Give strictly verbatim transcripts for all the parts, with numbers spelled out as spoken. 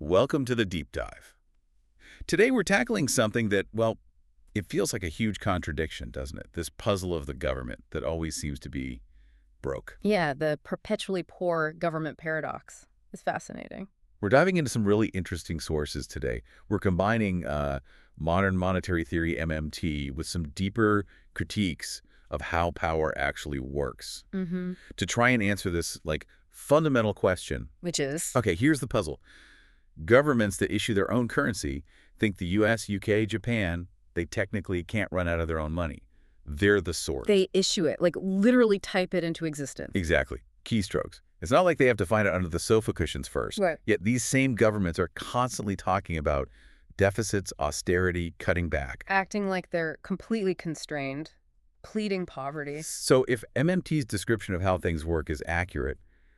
Welcome to the deep dive. Today we're tackling something that, well, it feels like a huge contradiction, doesn't it? This puzzle of the government that always seems to be broke. Yeah, the perpetually poor government paradox is fascinating. We're diving into some really interesting sources today. We're combining uh, modern monetary theory, M M T, with some deeper critiques of how power actually works Mm-hmm. to try and answer this, like, fundamental question. Which is? Okay, here's the puzzle. Governments that issue their own currency think the U S, U K, Japan, they technically can't run out of their own money. They're the source. They issue it, like literally type it into existence. Exactly. Keystrokes. It's not like they have to find it under the sofa cushions first. Right. Yet these same governments are constantly talking about deficits, austerity, cutting back. Acting like they're completely constrained, pleading poverty. So if M M T's description of how things work is accurate,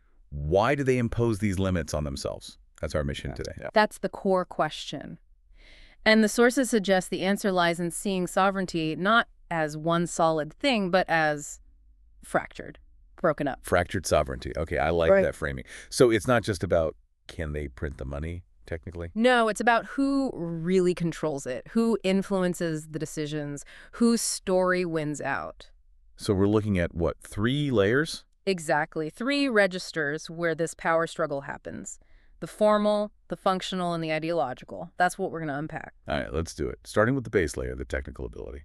why do they impose these limits on themselves? That's our mission Yeah. today. Yeah. That's the core question. And the sources suggest the answer lies in seeing sovereignty not as one solid thing, but as fractured, broken up. Fractured sovereignty. Okay, I like Right. that framing. So it's not just about can they print the money, technically? No, it's about who really controls it, who influences the decisions, whose story wins out. So we're looking at, what, three layers? Exactly. Three registers where this power struggle happens. The formal, the functional, and the ideological. That's what we're going to unpack. All right, let's do it. Starting with the base layer, the technical ability.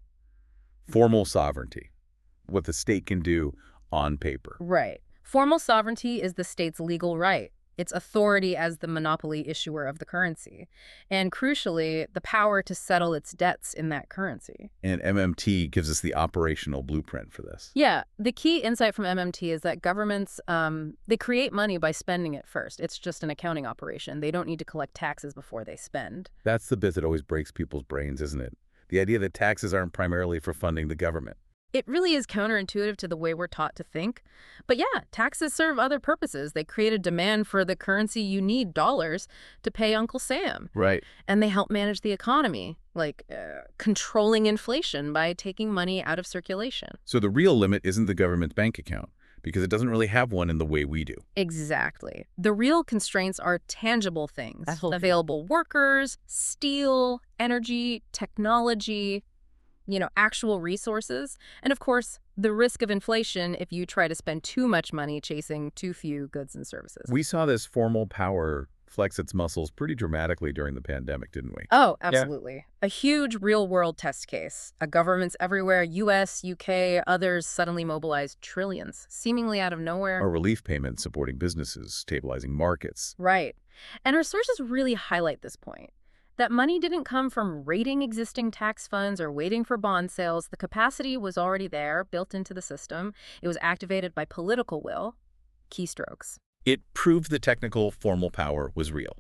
Formal sovereignty, what the state can do on paper. Right. Formal sovereignty is the state's legal right, its authority as the monopoly issuer of the currency, and crucially, the power to settle its debts in that currency. And M M T gives us the operational blueprint for this. Yeah, the key insight from M M T is that governments, um, they create money by spending it first. It's just an accounting operation. They don't need to collect taxes before they spend. That's the bit that always breaks people's brains, isn't it? The idea that taxes aren't primarily for funding the government. It really is counterintuitive to the way we're taught to think. But yeah, taxes serve other purposes. They create a demand for the currency you need, dollars, to pay Uncle Sam. Right. And they help manage the economy, like uh, controlling inflation by taking money out of circulation. So the real limit isn't the government's bank account, because it doesn't really have one in the way we do. Exactly. The real constraints are tangible things. That's okay. Available workers, steel, energy, technology, you know, actual resources. And of course, the risk of inflation if you try to spend too much money chasing too few goods and services. We saw this formal power flex its muscles pretty dramatically during the pandemic, didn't we? Oh, absolutely. A huge real-world test case. A governments everywhere, U S, U K, others suddenly mobilized trillions, seemingly out of nowhere. Or relief payments supporting businesses, stabilizing markets. Right. And our sources really highlight this point. That money didn't come from raiding existing tax funds or waiting for bond sales. The capacity was already there, built into the system. It was activated by political will, keystrokes. It proved the technical formal power was real.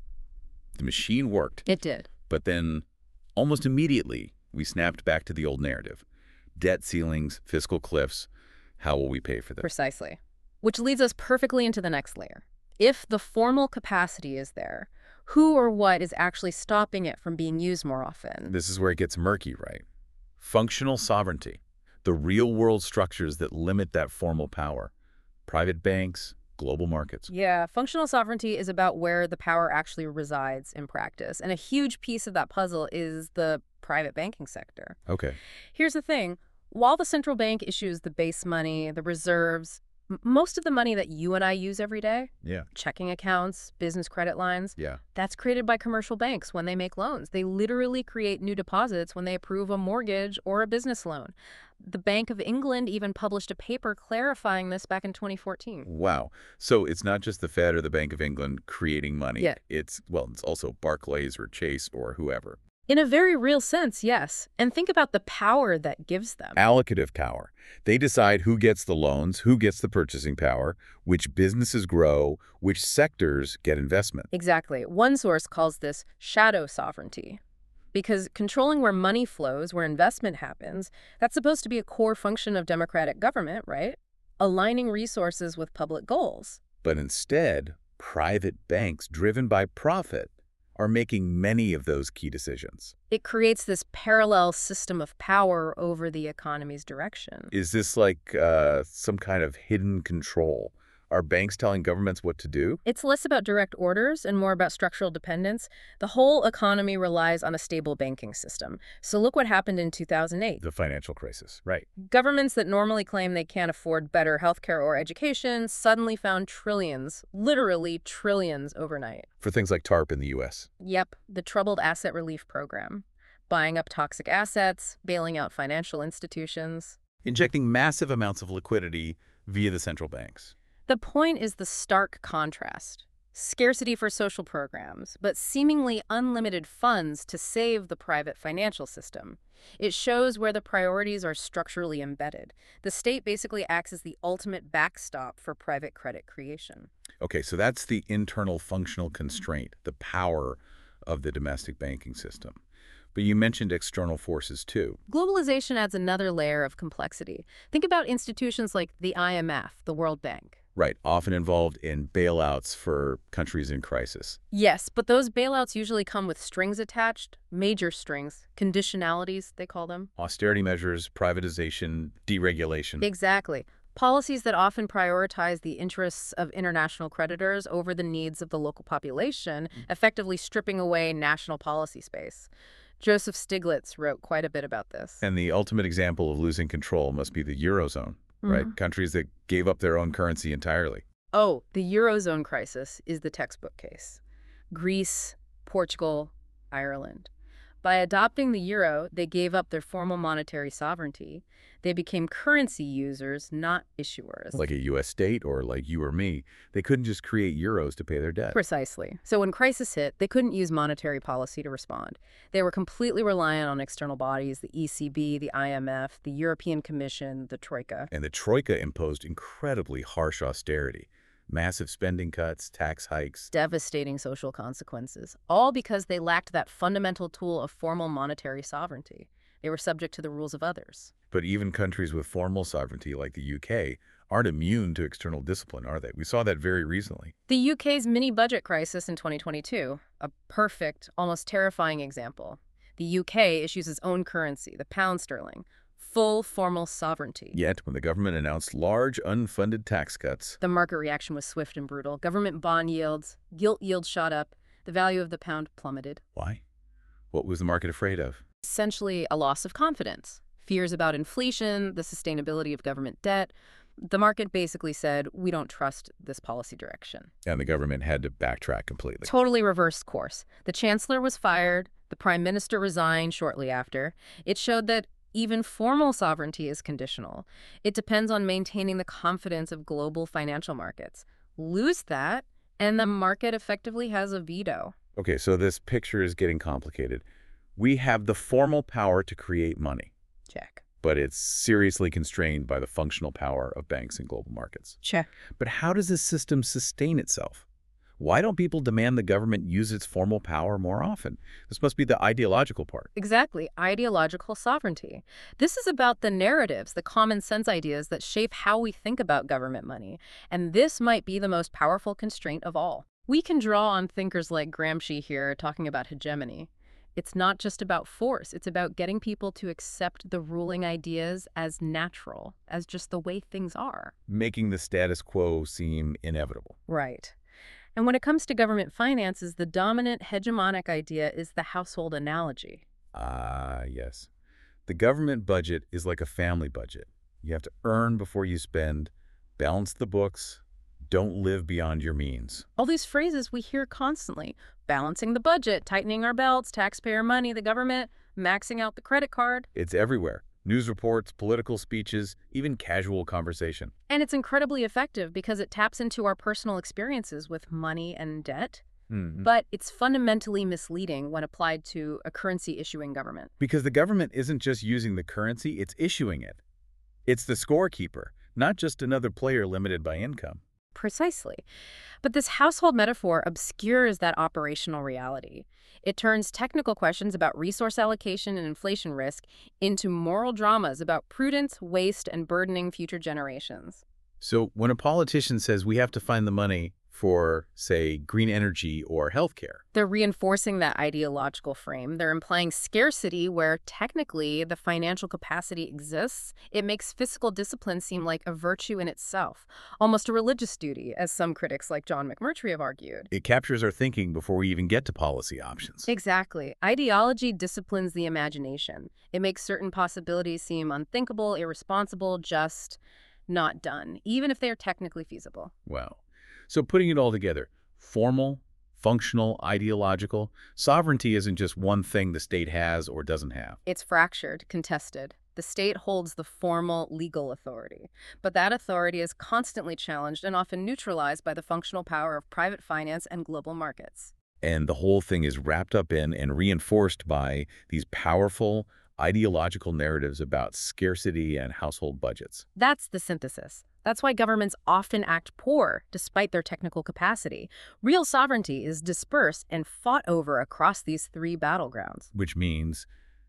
The machine worked, It did. but then almost immediately we snapped back to the old narrative. Debt ceilings, fiscal cliffs. How will we pay for this? Precisely. Which leads us perfectly into the next layer. If the formal capacity is there, who or what is actually stopping it from being used more often? This is where it gets murky, right? Functional sovereignty, the real-world structures that limit that formal power. Private banks, global markets. Yeah, functional sovereignty is about where the power actually resides in practice. And a huge piece of that puzzle is the private banking sector. Okay. Here's the thing. While the central bank issues the base money, the reserves, m- most of the money that you and I use every day, Yeah. checking accounts, business credit lines, Yeah. that's created by commercial banks when they make loans. They literally create new deposits when they approve a mortgage or a business loan. The Bank of England even published a paper clarifying this back in twenty fourteen. Wow. So it's not just the Fed or the Bank of England creating money. Yeah. It's, well, it's also Barclays or Chase or whoever. In a very real sense, yes. And think about the power that gives them. Allocative power. They decide who gets the loans, who gets the purchasing power, which businesses grow, which sectors get investment. Exactly. One source calls this shadow sovereignty. Because controlling where money flows, where investment happens, that's supposed to be a core function of democratic government, right? Aligning resources with public goals. But instead, private banks driven by profit are making many of those key decisions. It creates this parallel system of power over the economy's direction. Is this like uh, some kind of hidden control? Are banks telling governments what to do? It's less about direct orders and more about structural dependence. The whole economy relies on a stable banking system. So look what happened in two thousand eight. The financial crisis, right. Governments that normally claim they can't afford better healthcare or education suddenly found trillions, literally trillions overnight. For things like TARP in the U S. Yep, the Troubled Asset Relief Program. Buying up toxic assets, bailing out financial institutions. Injecting massive amounts of liquidity via the central banks. The point is the stark contrast. Scarcity for social programs, but seemingly unlimited funds to save the private financial system. It shows where the priorities are structurally embedded. The state basically acts as the ultimate backstop for private credit creation. Okay, so that's the internal functional constraint, the power of the domestic banking system. But you mentioned external forces, too. Globalization adds another layer of complexity. Think about institutions like the I M F, the World Bank. Right, often involved in bailouts for countries in crisis. Yes, but those bailouts usually come with strings attached, major strings, conditionalities, they call them. Austerity measures, privatization, deregulation. Exactly. Policies that often prioritize the interests of international creditors over the needs of the local population, effectively stripping away national policy space. Joseph Stiglitz wrote quite a bit about this. And the ultimate example of losing control must be the Eurozone, right? Mhm. Countries that gave up their own currency entirely. Oh, the Eurozone crisis is the textbook case. Greece, Portugal, Ireland. By adopting the euro, they gave up their formal monetary sovereignty. They became currency users, not issuers. Like a U S state or like you or me, they couldn't just create euros to pay their debt. Precisely. So when crisis hit, they couldn't use monetary policy to respond. They were completely reliant on external bodies, the E C B, the I M F, the European Commission, the Troika. And the Troika imposed incredibly harsh austerity. Massive spending cuts, tax hikes. Devastating social consequences, all because they lacked that fundamental tool of formal monetary sovereignty. They were subject to the rules of others. But even countries with formal sovereignty like the U K aren't immune to external discipline, are they? We saw that very recently. The U K's mini-budget crisis in twenty twenty-two, a perfect, almost terrifying example. The U K issues its own currency, the pound sterling, full formal sovereignty. Yet, when the government announced large unfunded tax cuts, The market reaction was swift and brutal. Government bond yields, gilt yields shot up, the value of the pound plummeted. why? What was the market afraid of? Essentially, a loss of confidence. Fears about inflation, the sustainability of government debt. The market basically said, we don't trust this policy direction. And the government had to backtrack completely. Totally reversed course. The chancellor was fired. The prime minister resigned shortly after. It showed that even formal sovereignty is conditional. It depends on maintaining the confidence of global financial markets. Lose that, and the market effectively has a veto. Okay, so this picture is getting complicated. We have the formal power to create money, Check. but it's seriously constrained by the functional power of banks and global markets. Check. But how does this system sustain itself? Why don't people demand the government use its formal power more often? This must be the ideological part. Exactly. Ideological sovereignty. This is about the narratives, the common sense ideas that shape how we think about government money. And this might be the most powerful constraint of all. We can draw on thinkers like Gramsci here talking about hegemony. It's not just about force. It's about getting people to accept the ruling ideas as natural, as just the way things are. Making the status quo seem inevitable. Right. And when it comes to government finances, the dominant hegemonic idea is the household analogy. Ah, yes. The government budget is like a family budget. You have to earn before you spend, balance the books, don't live beyond your means. All these phrases we hear constantly. Balancing the budget, tightening our belts, taxpayer money, the government, maxing out the credit card. It's everywhere. News reports, political speeches, even casual conversation. And it's incredibly effective because it taps into our personal experiences with money and debt. Mm-hmm. But it's fundamentally misleading when applied to a currency-issuing government. Because the government isn't just using the currency, it's issuing it. It's the scorekeeper, not just another player limited by income. Precisely. But this household metaphor obscures that operational reality. It turns technical questions about resource allocation and inflation risk into moral dramas about prudence, waste, and burdening future generations. So when a politician says we have to find the money for, say, green energy or healthcare. They're reinforcing that ideological frame. They're implying scarcity where technically the financial capacity exists. It makes fiscal discipline seem like a virtue in itself, almost a religious duty, as some critics like John McMurtry have argued. It captures our thinking before we even get to policy options. Exactly. Ideology disciplines the imagination. It makes certain possibilities seem unthinkable, irresponsible, just not done, even if they are technically feasible. Wow. So putting it all together, formal, functional, ideological, sovereignty isn't just one thing the state has or doesn't have. It's fractured, contested. The state holds the formal legal authority, but that authority is constantly challenged and often neutralized by the functional power of private finance and global markets. And the whole thing is wrapped up in and reinforced by these powerful ideological narratives about scarcity and household budgets. That's the synthesis. That's why governments often act poor, despite their technical capacity. Real sovereignty is dispersed and fought over across these three battlegrounds. Which means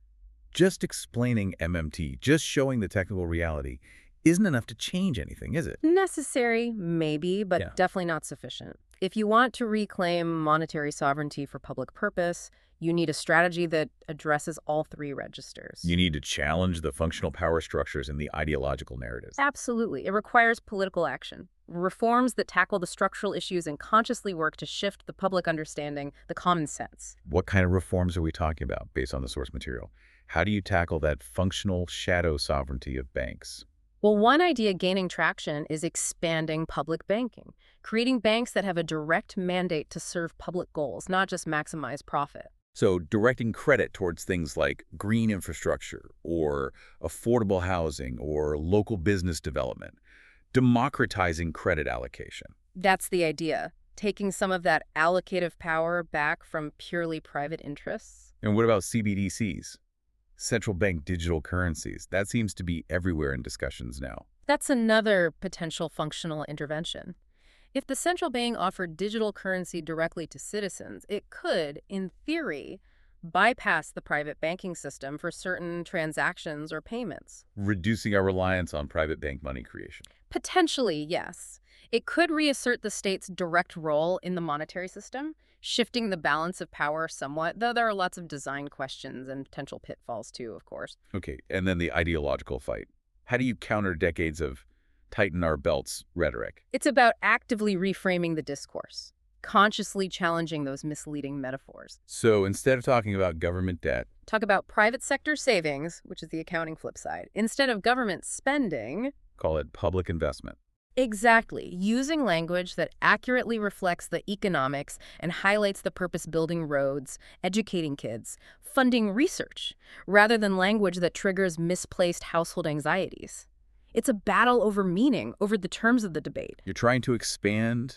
just explaining M M T, just showing the technical reality, isn't enough to change anything, is it? Necessary, maybe, but Yeah. definitely not sufficient. If you want to reclaim monetary sovereignty for public purpose, you need a strategy that addresses all three registers. You need to challenge the functional power structures and the ideological narratives. Absolutely. It requires political action. Reforms that tackle the structural issues and consciously work to shift the public understanding, the common sense. What kind of reforms are we talking about based on the source material? How do you tackle that functional shadow sovereignty of banks? Well, one idea gaining traction is expanding public banking, creating banks that have a direct mandate to serve public goals, not just maximize profit. So directing credit towards things like green infrastructure or affordable housing or local business development, democratizing credit allocation. That's the idea, taking some of that allocative power back from purely private interests. And what about C B D Cs? Central bank digital currencies. That seems to be everywhere in discussions now. That's another potential functional intervention. If the central bank offered digital currency directly to citizens, it could, in theory, bypass the private banking system for certain transactions or payments. Reducing our reliance on private bank money creation. Potentially, yes. It could reassert the state's direct role in the monetary system, shifting the balance of power somewhat, though there are lots of design questions and potential pitfalls too, of course. Okay, and then the ideological fight. How do you counter decades of tighten our belts rhetoric? It's about actively reframing the discourse, consciously challenging those misleading metaphors. So instead of talking about government debt, Talk about private sector savings, which is the accounting flip side, instead of government spending. call it public investment. Exactly, using language that accurately reflects the economics and highlights the purpose building roads, educating kids, funding research, rather than language that triggers misplaced household anxieties. It's a battle over meaning, over the terms of the debate. You're trying to expand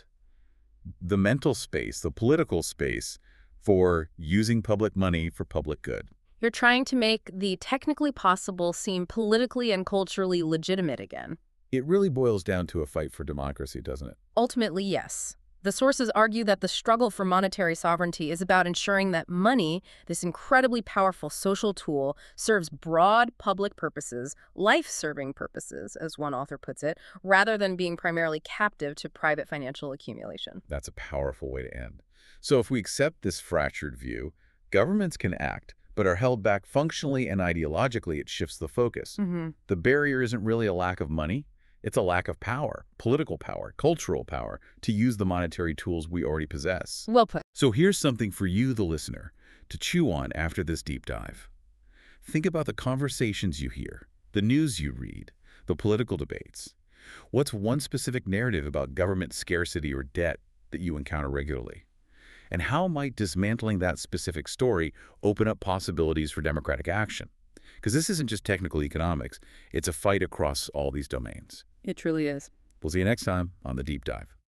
the mental space, the political space, for using public money for public good. You're trying to make the technically possible seem politically and culturally legitimate again. It really boils down to a fight for democracy, doesn't it? Ultimately, yes. The sources argue that the struggle for monetary sovereignty is about ensuring that money, this incredibly powerful social tool, serves broad public purposes, life-serving purposes, as one author puts it, rather than being primarily captive to private financial accumulation. That's a powerful way to end. So if we accept this fractured view, governments can act, but are held back functionally and ideologically. It shifts the focus. Mm-hmm. The barrier isn't really a lack of money. It's a lack of power, political power, cultural power, to use the monetary tools we already possess. Well put. So here's something for you, the listener, to chew on after this deep dive. Think about the conversations you hear, the news you read, the political debates. What's one specific narrative about government scarcity or debt that you encounter regularly? And how might dismantling that specific story open up possibilities for democratic action? Because this isn't just technical economics, it's a fight across all these domains. It truly is. We'll see you next time on The Deep Dive.